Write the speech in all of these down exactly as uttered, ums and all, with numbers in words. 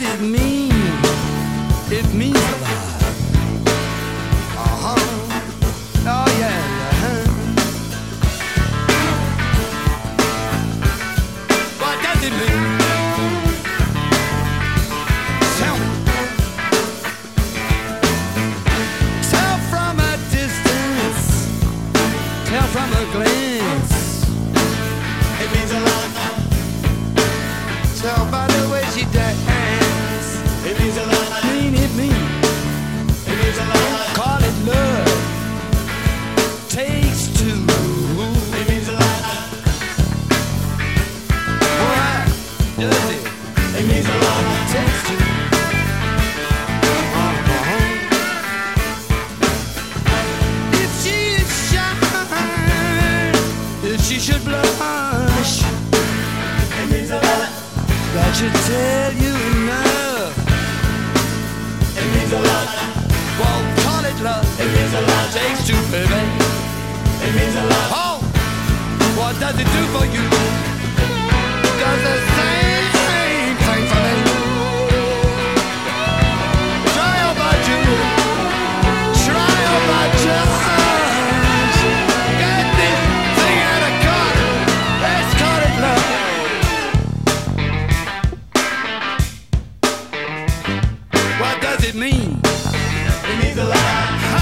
it mean? It means a lot. Uh-huh. Oh yeah. Uh-huh. What does it mean? Tell me. Tell from a distance. Tell from a glance. It means a lot. Tell by the way she dance. It means a lot. Mean it mean. It means a lot. Call it love. Takes two. It means a lot. What does it? It means a lot. Takes two. Uh-huh. If she is shy, if she should blush, it means a lot. That should tell you enough. It means a lot. Well, call it love. It means a lot. Takes two, baby. It means a lot. Oh, what does it do for you? Does the same thing for me? Try about you. Try about just. Get this thing out of corner. Let's call it love. What does it mean? It means a lot. Ha!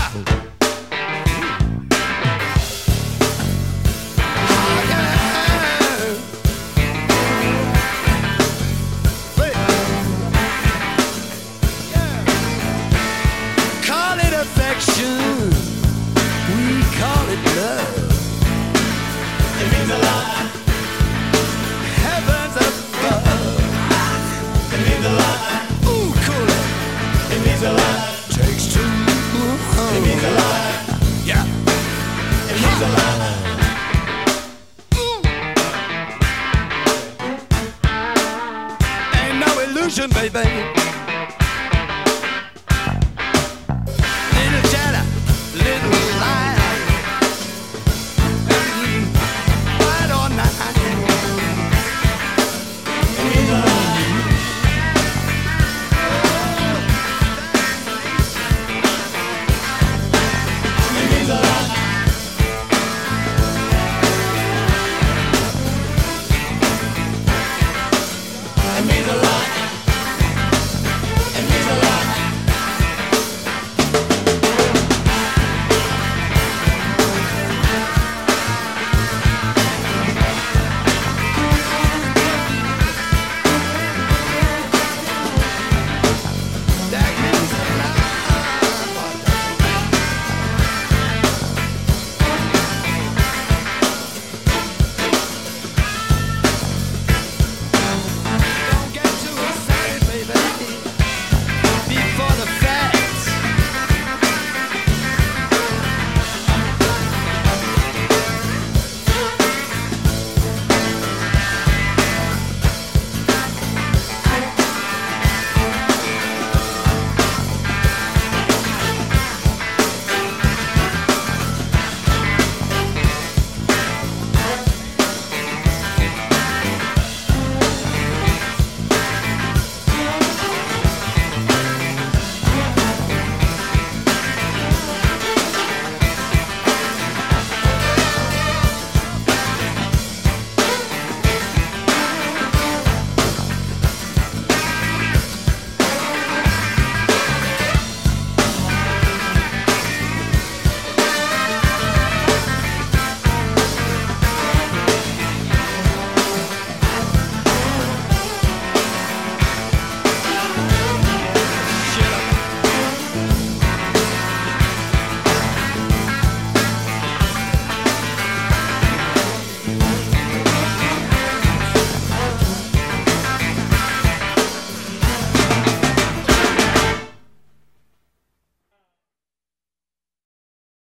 Oh, yeah. Wait. Yeah. Call it affection. We call it love. It means a lot. Heavens above. It means a lot. Ooh, cool. It means a lot. Takes two. It means a lot. Yeah. It means a lot. Ooh. Ain't no illusion, baby.